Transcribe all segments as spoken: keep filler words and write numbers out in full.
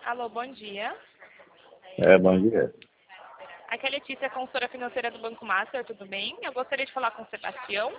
Alô, bom dia. É, bom dia. Aqui é a Letícia, consultora financeira do Banco Master, tudo bem? Eu gostaria de falar com o Sebastião.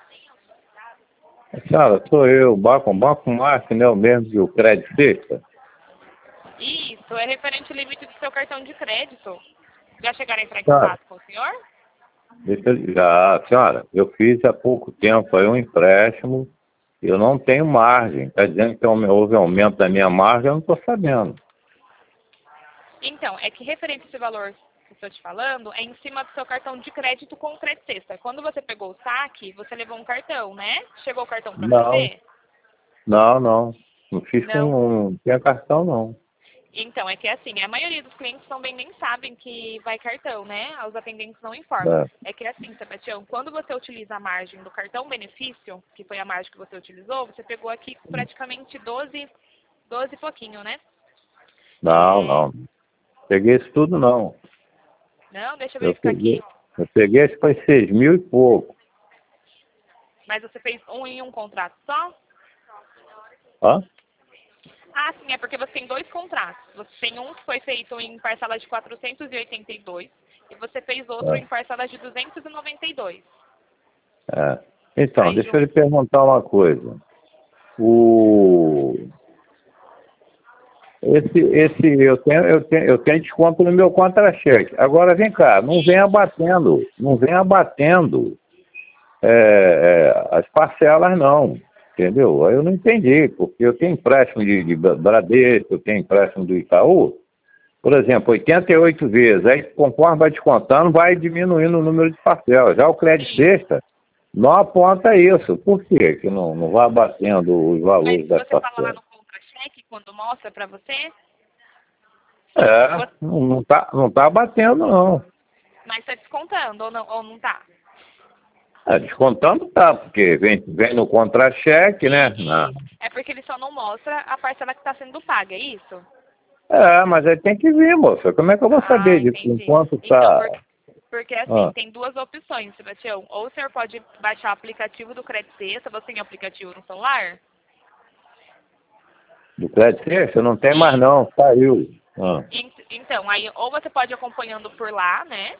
Senhora, sou eu, o Banco, Banco Master, né, o mesmo que o Crédito Sexta. Isso, é referente ao limite do seu cartão de crédito. Já chegaram a entrar em Senhora, contato com o senhor? deixa eu, já, senhora, eu fiz há pouco tempo aí um empréstimo, eu não tenho margem. Está dizendo que houve aumento da minha margem, eu não estou sabendo. Então, é que referente a esse valor que eu estou te falando, é em cima do seu cartão de crédito com crédito sexta. Quando você pegou o saque, você levou um cartão, né? Chegou o cartão para Não, você? não, não. Não fiz com, Não. não tinha cartão, não. Então, é que assim, a maioria dos clientes também nem sabem que vai cartão, né? Os atendentes não informam. É, É que assim, Sebastião, quando você utiliza a margem do cartão benefício, que foi a margem que você utilizou, você pegou aqui praticamente doze, doze e pouquinho, né? não, É... não. Peguei isso tudo, não. Não, deixa eu Eu verificar peguei, aqui. eu peguei, acho que foi seis mil e pouco. Mas você fez um em um contrato só? Hã? Ah, sim, é porque você tem dois contratos. Você tem um que foi feito em parcelas de quatrocentos e oitenta e dois e você fez outro É, em parcelas de duzentos e noventa e dois. é. Então, Aí, deixa eu Ju, lhe perguntar uma coisa. O... Esse, esse, eu tenho, eu tenho, eu tenho desconto no meu contra-cheque. Agora vem cá, não vem abatendo, não vem abatendo é, é, as parcelas não, entendeu? Aí eu não entendi, porque eu tenho empréstimo de, de Bradesco, eu tenho empréstimo do Itaú, por exemplo, oitenta e oito vezes, aí conforme vai descontando, vai diminuindo o número de parcelas. Já o crédito sexta não aponta isso. Por quê que não, não vai abatendo os mas valores das você fala lá parcelas? no contra-cheque, quando mostra para você, É, você- não, não tá, não tá batendo, não. mas está descontando ou não, ou não tá? É, descontando tá, porque vem, vem no contra-cheque, né? Na- E é porque ele só não mostra a parcela que está sendo paga, é isso? É, mas aí tem que vir, moça. Como é que eu vou Ah, saber disso entendi. enquanto Então, tá... porque, porque assim, Ah, tem duas opções, Sebastião. Ou o senhor pode baixar o aplicativo do Crédito Sexta, você tem aplicativo no celular? do crédito sexta não tem mais, Isso. não. Saiu. Ah, En- Então, aí, ou você pode ir acompanhando por lá, né?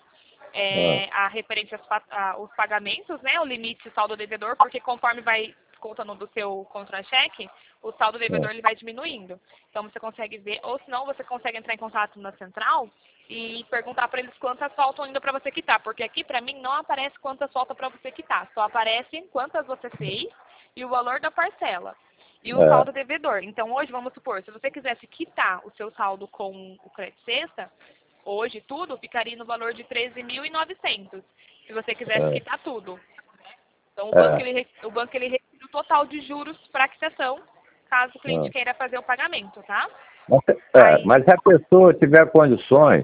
ah, É, a referente aos, fa- a- os pagamentos, né? O limite saldo devedor, porque conforme vai descontando do seu contra-cheque, o saldo ah, devedor ele vai diminuindo. Então você consegue ver, ou senão você consegue entrar em contato na central e perguntar para eles quantas faltam ainda para você quitar, porque aqui para mim não aparece quantas faltam para você quitar, só aparece quantas você fez e o valor da parcela. E o é, saldo devedor. Então, hoje, vamos supor, se você quisesse quitar o seu saldo com o crédito sexta, hoje tudo ficaria no valor de treze mil e novecentos. Se você quisesse é, quitar tudo. Então, o banco é, ele, re- o banco ele retira o total de juros para a quitação, caso o cliente ah. queira fazer o pagamento, tá? Mas, é, Aí, mas se a pessoa tiver condições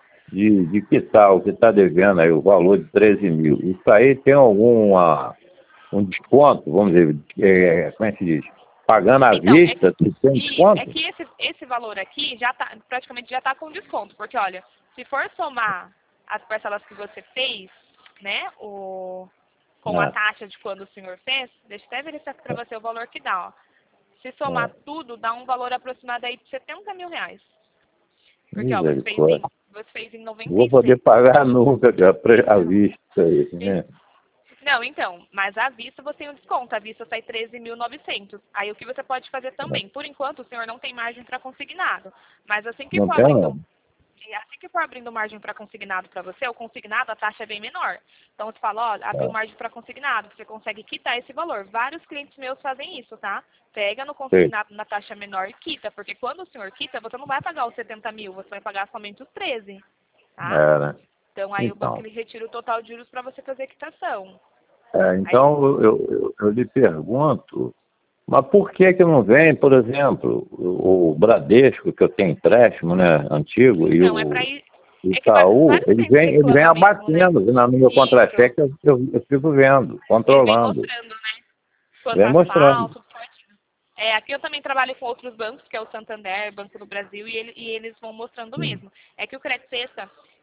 de, de quitar o que está devendo aí, o valor de treze mil, isso aí tem alguma, um desconto, vamos dizer, é, como é que se diz? Pagando à então, é que, vista, se tem isso, é desconto? que esse, esse valor aqui já tá, praticamente já está com desconto, porque olha, se for somar as parcelas que você fez, né, o, com a Ah, taxa de quando o senhor fez, deixa eu até verificar para você o valor que dá, ó. Se somar ah, tudo, dá um valor aproximado aí de setenta mil reais. Porque, ó, você fez misericórdia. em, você fez em Não vou poder noventa e seis. pagar nunca à pre- à vista aí, E- né? Não, então, mas à vista você tem um desconto. À vista sai treze mil e novecentos. Aí o que você pode fazer também? Por enquanto, o senhor não tem margem para consignado. Mas assim que Não for tem, abrindo não. E assim que for abrindo margem para consignado para você, o consignado, a taxa é bem menor. Então, você fala, ó, abriu Ah, margem para consignado, você consegue quitar esse valor. Vários clientes meus fazem isso, tá? Pega no sei. consignado na taxa menor e quita, porque quando o senhor quita, você não vai pagar os setenta mil, você vai pagar somente os treze, tá? É, né? Então, aí o banco Então, ele retira o total de juros para você fazer a quitação. é, Aí, então eu, eu, eu eu lhe pergunto, mas por que que não vem, por exemplo, o, o Bradesco, que eu tenho empréstimo, né, antigo, e então, é para o ir... É que va- Itaú, vários ele clientes vem, ele vem reclamam mesmo, né? abatendo, no meu Isso. contra-cheque eu, eu, eu fico vendo, Ele vem controlando, mostrando, né? vem Quantas mostrando. faltam, certinho. É, aqui eu também trabalho com outros bancos, que é o Santander, Banco do Brasil, e, ele- e eles vão mostrando Hum, mesmo. É que o Crédito Sexta,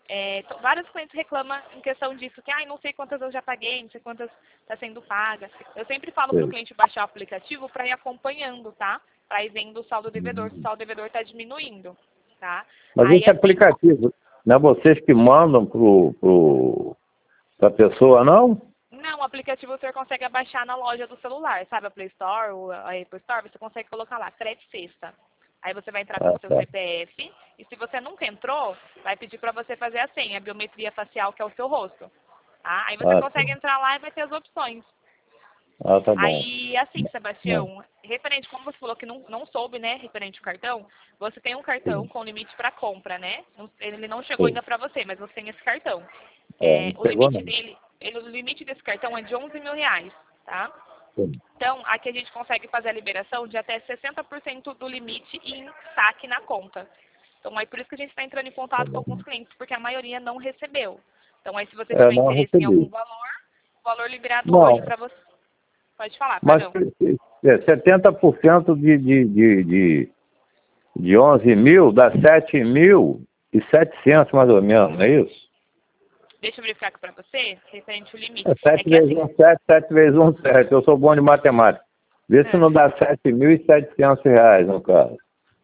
É, t- vários clientes reclamam em questão disso, que, ai, não sei quantas eu já paguei, não sei quantas está sendo paga. Eu sempre falo para o Sei. cliente baixar o aplicativo para ir acompanhando, tá? Para ir vendo o saldo devedor, se o saldo devedor está diminuindo, tá? Mas Aí, esse assim, aplicativo, não é vocês que mandam pro, pro, pra pessoa, não? não, o aplicativo você consegue baixar na loja do celular, sabe? A Play Store ou a Apple Store, você consegue colocar lá, Crédito Sexta. Aí você vai entrar com Ah, o seu tá. C P F e se você nunca entrou, vai pedir para você fazer a senha, a biometria facial, que é o seu rosto. Tá? Aí você Ah, tá. consegue entrar lá e vai ter as opções. Ah, tá bom. Aí, assim, Não. Sebastião, referente, como você falou que não, não soube, né, referente ao cartão, você tem um cartão Sim, com limite para compra, né? Não- Ele não chegou sim. ainda para você, mas você tem esse cartão. É, não É, o pegou limite não. dele, ele, o limite desse cartão é de onze mil reais, tá? Sim. Então, aqui a gente consegue fazer a liberação de até sessenta por cento do limite em saque na conta. Então, é por isso que a gente está entrando em Tá contato com bom. alguns clientes, porque a maioria não recebeu. Então, aí se você É, tiver não interesse em algum recebi. valor, o valor liberado hoje Não, para você. Pode falar, mas perdão. é, setenta por cento de, de, de, de, de onze mil dá sete mil e setecentos mais ou menos, não é isso? Deixa eu verificar aqui para você, referente ao limite. É É sete que vezes assim, um, sete, sete vezes um, sete. Eu sou bom de matemática. Vê se não ah, dá sete mil e setecentos reais no caso.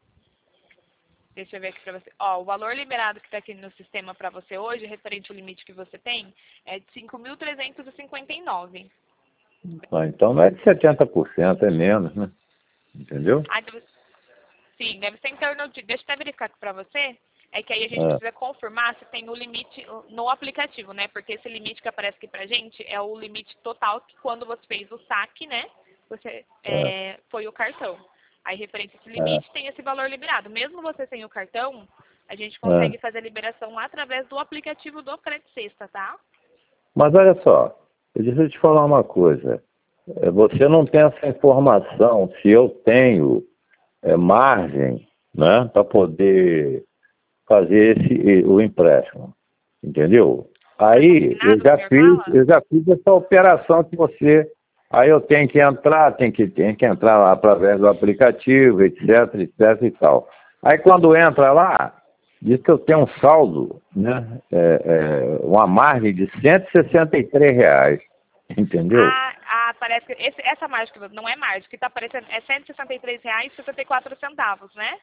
deixa eu ver aqui para você. Ó, o valor liberado que está aqui no sistema para você hoje, referente ao limite que você tem, é de cinco mil trezentos e cinquenta e nove. Ah, então não é de setenta por cento, é menos, né? Entendeu? Ah, deve- sim, deve ser em torno de. Deixa eu até verificar aqui para você. É que aí a gente Ah, precisa confirmar se tem o limite no aplicativo, né? Porque esse limite que aparece aqui pra gente é o limite total que quando você fez o saque, né? Você ah, é, foi o cartão. Aí, referente a esse ah, limite, tem esse valor liberado. Mesmo você sem o cartão, a gente ah. consegue fazer a liberação através do aplicativo do Crédito Sexta, tá? Mas olha só, deixa eu te falar uma coisa. É, você não tem essa informação se eu tenho é, margem, né, para poder fazer esse, o empréstimo, entendeu? Cartão Aí eu assinado, o já senhor fiz, fala? eu já fiz essa operação que você, aí eu tenho que entrar, tem que, tem que entrar lá através do aplicativo, etc, etc e tal. Aí quando entra lá, diz que eu tenho um saldo, né, é, é, uma margem de cento e sessenta e três reais, entendeu? Ah, ah, parece que esse, essa margem que não é margem, que está aparecendo é cento e sessenta e três reais e sessenta e quatro centavos, né?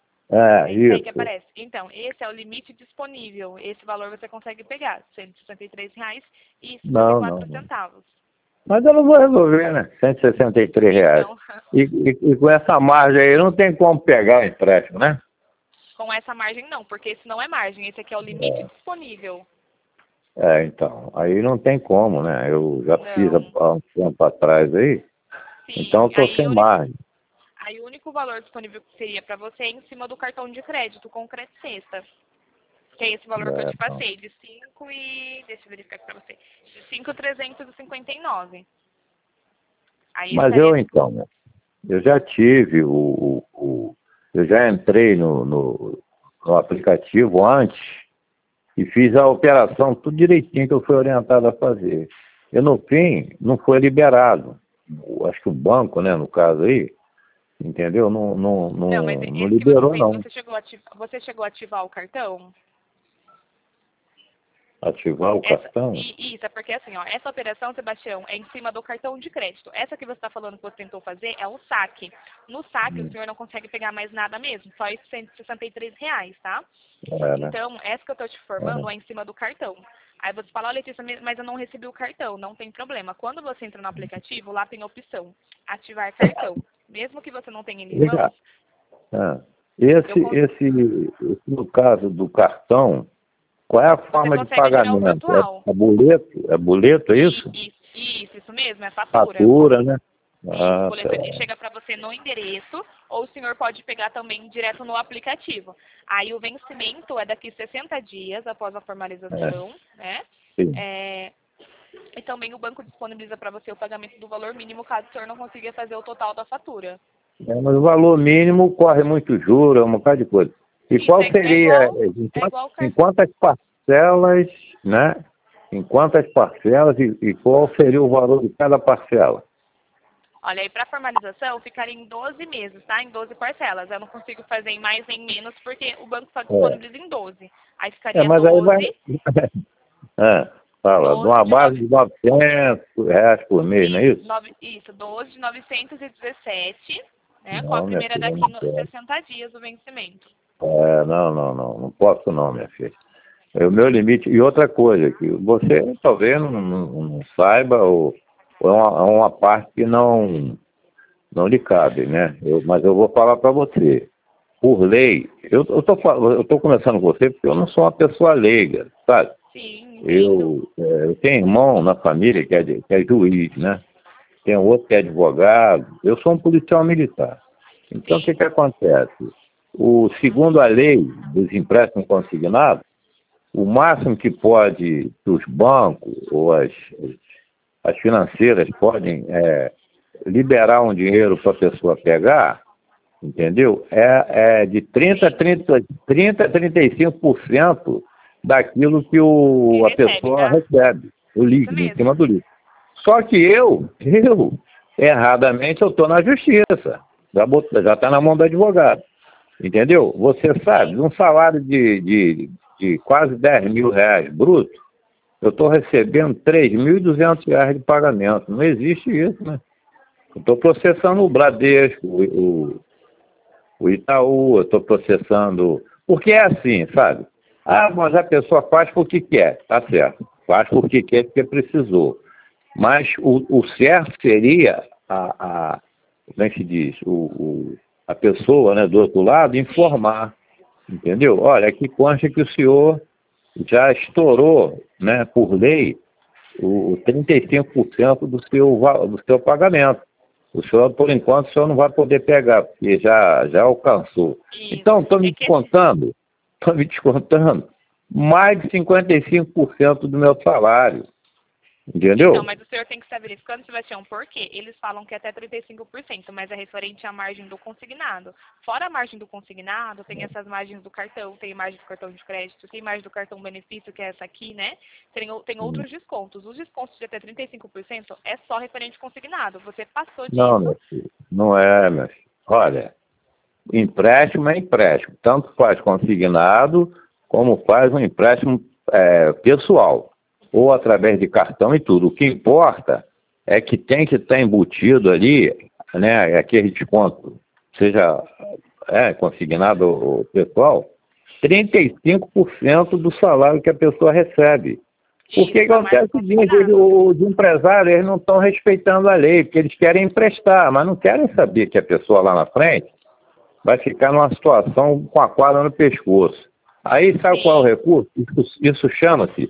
É, É isso aí que isso. aparece. Então, esse é o limite disponível. Esse valor você consegue pegar, cento e sessenta e três reais e sessenta e Não, não, quatro não. centavos. Mas eu não vou resolver, né? cento e sessenta e três reais. Então, E, e, e com essa margem aí não tem como pegar empréstimo, né? com essa margem não, porque esse não é margem, esse aqui é o limite disponível. É, então, aí não tem como, né? Eu já fiz há Não. há um tempo atrás aí, então eu Sim, tô aí sem o único, margem. aí o único valor disponível que seria para você é em cima do cartão de crédito, com crédito sexta. Que é esse valor que eu É, te então. passei, de cinco e... Deixa eu verificar aqui para você. De cinco mil trezentos e cinquenta e nove. Aí Mas estaria... eu então, né? Eu já tive o, o, o- eu já entrei no, no, no aplicativo antes e fiz a operação tudo direitinho que eu fui orientado a fazer. E no fim, não foi liberado. O- Acho que o banco, né, no caso aí, entendeu? Não, não, Não, mas não, não esse que você liberou, fez, não. você chegou a ativar, você chegou a ativar o cartão? Ativar o Essa, cartão? e, isso, é porque assim, ó, essa operação, Sebastião, é em cima do cartão de crédito. Essa que você está falando que você tentou fazer é o saque. No saque, o Hum, senhor não consegue pegar mais nada mesmo, só esses cento e sessenta e três reais, tá? é, né? Então, essa que eu estou te É. informando é em cima do cartão. Aí você fala, ó, Letícia, mas eu não recebi o cartão. Não tem problema. Quando você entra no aplicativo, lá tem a opção, ativar cartão. Mesmo que você não tenha ele em Vem cá. mãos, É. eu Esse, cons- esse, esse, no caso do cartão, qual é a você forma de consegue tirar o pagamento? É, virtual. é boleto? É boleto, é E, isso? isso, isso, isso mesmo, é fatura. Fatura, né? Isso, o Ah, boleto ele tá. chega para você no endereço, ou o senhor pode pegar também direto no aplicativo. Aí o vencimento é daqui sessenta dias após a É, formalização, né? sim. É, e também o banco disponibiliza para você o pagamento do valor mínimo caso o senhor não consiga fazer o total da fatura. É, mas o valor mínimo corre muito juro, é um bocado de coisa. E Isso, qual é, é seria, igual, em, é quant- igual o em cartão. quantas parcelas, né? Em quantas parcelas e, e qual seria o valor de cada parcela? Olha, aí para formalização ficaria em doze meses, tá? Em doze parcelas. Eu não consigo fazer em mais nem menos porque o banco só disponibiliza em doze. Aí É, ficaria mas aí vai... doze, É, fala, de doze uma de base nove... de novecentos reais por mês, não é isso? nove... Isso, doze de novecentos e dezessete, né? Com a Não, minha primeira filha, daqui não no quero. sessenta dias do vencimento. É, não, não, não, não posso não, minha filha. É o meu limite. E outra coisa, que você talvez não, não, não saiba, ou, ou é, uma, é uma parte que não, não lhe cabe, né? Eu, mas eu vou falar para você. Por lei, eu estou eu tô conversando com você porque eu não sou uma pessoa leiga, sabe? Sim, entendo. Eu, é, eu tenho irmão na família que é, de, que é juiz, né? Tem outro que é advogado. Eu sou um policial militar. Então, o que, Sim. que acontece? O, segundo a lei dos empréstimos consignados, o máximo que pode, os bancos ou as, as financeiras podem é, liberar um dinheiro para a pessoa pegar, entendeu? É, é de trinta a trinta, trinta a trinta e cinco por cento daquilo que o, Ele a recebe, pessoa tá? recebe, o Isso líquido, em cima mesmo. do líquido. Só que eu, eu, erradamente, eu estou na justiça. Já está na mão do advogado. Entendeu? Você sabe, Sim. um salário de, de, de quase dez mil reais bruto, eu estou recebendo três mil e duzentos reais de pagamento. Não existe isso, né? Eu estou processando o Bradesco, o, o, o Itaú, eu estou processando... Porque é assim, sabe? Ah, mas a pessoa faz porque quer. Tá certo. Faz porque quer, porque precisou. Mas o, o certo seria a, a, como é que se diz? O, o, a pessoa, né, do outro lado informar, entendeu? Olha, aqui consta que o senhor já estourou, né, por lei, o, o trinta e cinco por cento do seu, do seu pagamento. O senhor, por enquanto, o senhor não vai poder pegar, porque já, já alcançou. Então, Isso. estão É me que esse... descontando, estão me descontando mais de cinquenta e cinco por cento do meu salário. Então, Entendeu? mas o senhor tem que estar verificando, Sebastião, por quê? Eles falam que é até trinta e cinco por cento, mas é referente à margem do consignado. Fora a margem do consignado, tem essas margens do cartão, tem margem do cartão de crédito, tem margem do cartão benefício, que é essa aqui, né? Tem, tem outros descontos. Os descontos de até trinta e cinco por cento é só referente consignado. Você passou Não, disso, meu filho. Não é, meu filho. Olha, empréstimo é empréstimo. Tanto faz consignado, como faz um empréstimo é, pessoal. Ou através de cartão e tudo. O que importa é que tem que estar embutido ali, né, aquele desconto, seja é, consignado ou pessoal, trinta e cinco por cento do salário que a pessoa recebe. Porque isso, a margem acontece do o seguinte, ele- consignado. os empresários eles não estão respeitando a lei, porque eles querem emprestar, mas não querem saber que a pessoa lá na frente vai ficar numa situação com a corda no pescoço. Aí sabe qual é o Sim. recurso? Isso, isso chama-se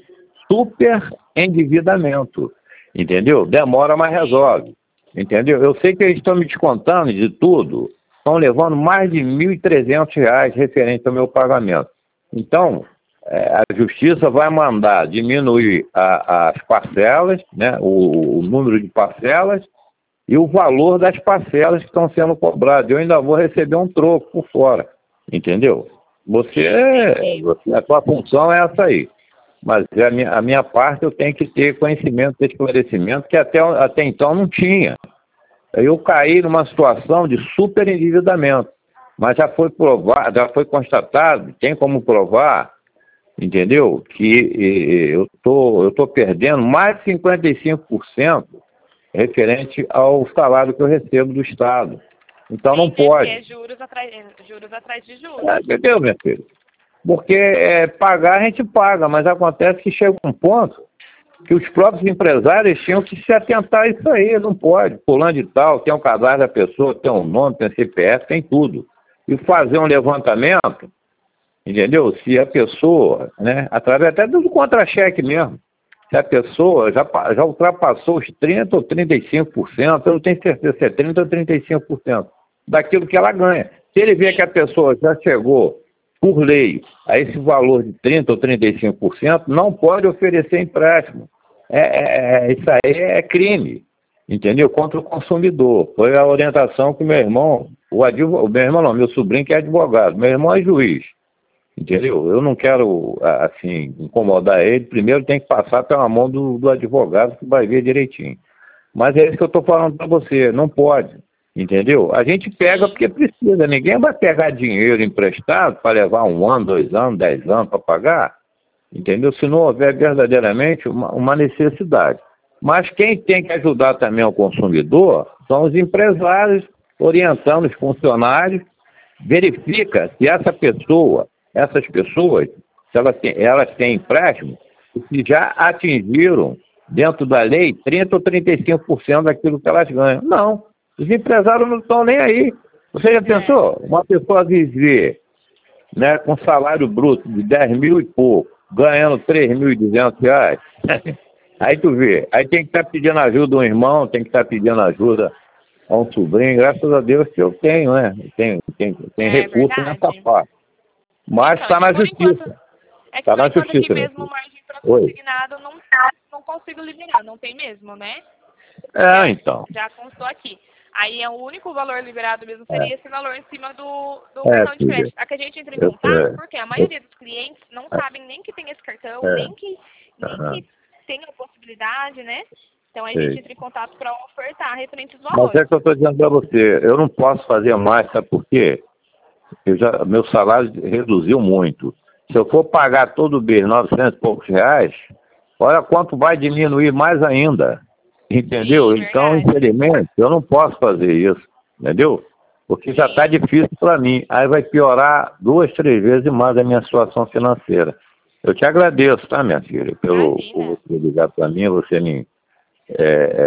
superendividamento, entendeu? Demora, mas resolve, entendeu? Eu sei que eles estão me descontando de tudo, estão levando mais de mil e trezentos reais referente ao meu pagamento. Então, é, a justiça vai mandar diminuir a, as parcelas, né, o, o número de parcelas e o valor das parcelas que estão sendo cobradas. Eu ainda vou receber um troco por fora, entendeu? Você, você a sua função é essa aí. Mas a minha, a minha parte eu tenho que ter conhecimento, ter esclarecimento, que até, até então não tinha. Eu caí numa situação de superendividamento, mas já foi provado, já foi constatado, tem como provar, entendeu? Que eh, eu tô, eu tô perdendo mais de cinquenta e cinco por cento referente ao salário que eu recebo do Estado. Então Sim, não é porque pode. é juros atrás, é juros atrás de É, juros. entendeu, meu filho? Porque é, pagar a gente paga, mas acontece que chega um ponto que os próprios empresários tinham que se atentar a isso aí. Não pode. Fulano de tal, tem o cadastro da pessoa, tem o nome, tem o C P F, tem tudo. E fazer um levantamento, entendeu? Se a pessoa, né, através até do contra-cheque mesmo, se a pessoa já, já ultrapassou os trinta por cento ou trinta e cinco por cento, eu não tenho certeza se é trinta por cento ou trinta e cinco por cento daquilo que ela ganha. Se ele vê que a pessoa já chegou, por lei, a esse valor de trinta por cento ou trinta e cinco por cento, não pode oferecer empréstimo. É, é, é, isso aí é crime, entendeu? Contra o consumidor. Foi a orientação que meu irmão, o advogado, meu irmão não, meu sobrinho que é advogado, meu irmão é juiz. Entendeu? Eu não quero, assim, incomodar ele. Primeiro tem que passar pela mão do, do advogado que vai ver direitinho. Mas é isso que eu estou falando para você, não pode, entendeu? A gente pega porque precisa, ninguém vai pegar dinheiro emprestado para levar um ano, dois anos, dez anos para pagar, entendeu? Se não houver verdadeiramente uma, uma necessidade. Mas quem tem que ajudar também o consumidor são os empresários, orientando os funcionários, verifica se essa pessoa, essas pessoas, se elas têm, elas têm empréstimo, se já atingiram, dentro da lei, trinta por cento ou trinta e cinco por cento daquilo que elas ganham. Não, os empresários não estão nem aí. Você já pensou? Uma pessoa viver, né, com salário bruto de dez mil e pouco, ganhando três mil e duzentos reais, aí tu vê, aí tem que estar pedindo ajuda a um irmão, tem que estar pedindo ajuda a um sobrinho, graças a Deus que eu tenho, né? Tem, tem, tem É recurso verdade. nessa parte. Mas está Então, na por justiça. enquanto, é que Está por na enquanto aqui justiça, né? mesmo margem para Oi. consignado não, não consigo liberar, não tem mesmo, né? É, então. Já constou aqui. Aí é o único valor liberado mesmo É. seria esse valor em cima do, do É, cartão de filha. crédito. A que a gente entra em Eu contato, sei. porque a maioria dos clientes não sabem nem que tem esse cartão, É. nem que, nem Aham. que tem a possibilidade, né? Então a Sei. gente entra em contato para ofertar referente aos Mas valores. é que eu estou dizendo para você, eu não posso fazer mais, sabe por quê? Eu já, meu salário reduziu muito. Se eu for pagar todo mês novecentos e poucos reais, olha quanto vai diminuir mais ainda. Entendeu? Sim, Então, verdade. infelizmente, eu não posso fazer isso. Entendeu? Porque já está difícil para mim. Aí vai piorar duas, três vezes mais a minha situação financeira. Eu te agradeço, tá, minha filha? Pelo, por Imagina. você ligar para mim, você me, é,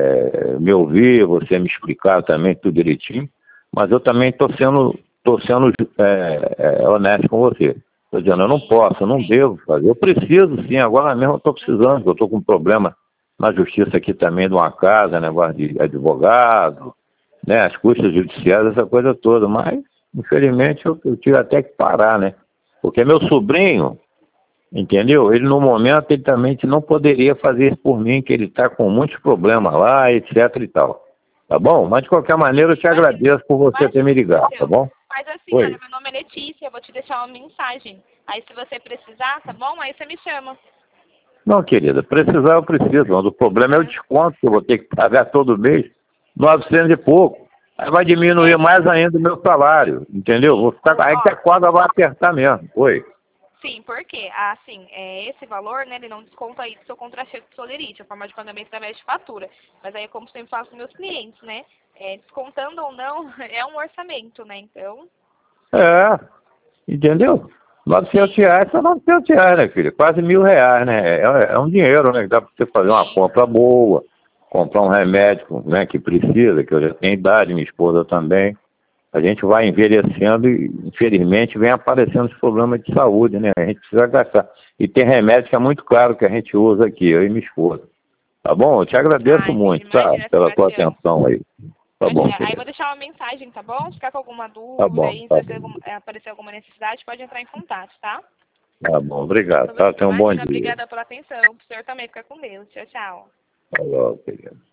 é, me ouvir, você me explicar também tudo direitinho. Mas eu também estou sendo, tô sendo é, é, honesto com você. Estou dizendo, eu não posso, eu não devo fazer. Eu preciso, sim, agora mesmo eu estou precisando, porque eu estou com um problema na justiça aqui também de uma casa, negócio de advogado, né, as custas judiciais, essa coisa toda. Mas, infelizmente, eu, eu tive até que parar, né? Porque meu sobrinho, entendeu? Ele, no momento, ele também não poderia fazer isso por mim, que ele está com muitos problemas lá, etc e tal. Tá bom? Mas, de qualquer maneira, eu te agradeço por você ter me ligado, tá bom? Mas assim, Oi. olha, meu nome é Letícia, eu vou te deixar uma mensagem. Aí se você precisar, tá bom? Aí você me chama. Não, querida, precisar eu preciso, mas o problema é o desconto que eu vou ter que pagar todo mês, novecentos e pouco. Aí vai diminuir mais ainda o meu salário, entendeu? Vou ficar, aí que a corda vai apertar mesmo. Oi. Sim, porque, assim, é, esse valor, né, ele não desconta aí do seu contra-cheque de solerite, a forma de pagamento através de fatura. Mas aí, como sempre faço com meus clientes, né, é, descontando ou não, é um orçamento, né, então... É, entendeu? novecentos reais são novecentos reais, né, filha? Quase mil reais, né? É, é um dinheiro, né? Dá pra você fazer uma compra boa, comprar um remédio, né, que precisa, que eu já tenho idade, minha esposa também. A gente vai envelhecendo e, infelizmente, vem aparecendo os problemas de saúde, né? A gente precisa gastar. E tem remédio que é muito caro que a gente usa aqui, eu e minha esposa. Tá bom? Eu te agradeço Ai, muito, imagina, tá? Pela tua Sebastião. atenção aí. Tá bom, Imagina. Aí eu querido. vou deixar uma mensagem, tá bom? Se ficar com alguma Tá dúvida bom, aí, tá se bom. alguma- aparecer alguma necessidade, pode entrar em contato, tá? Tá bom, obrigado, tá? Tenha um bom Imagina, dia. obrigada pela atenção. O senhor também fica com Deus. Tchau, tchau. Tá bom, querido.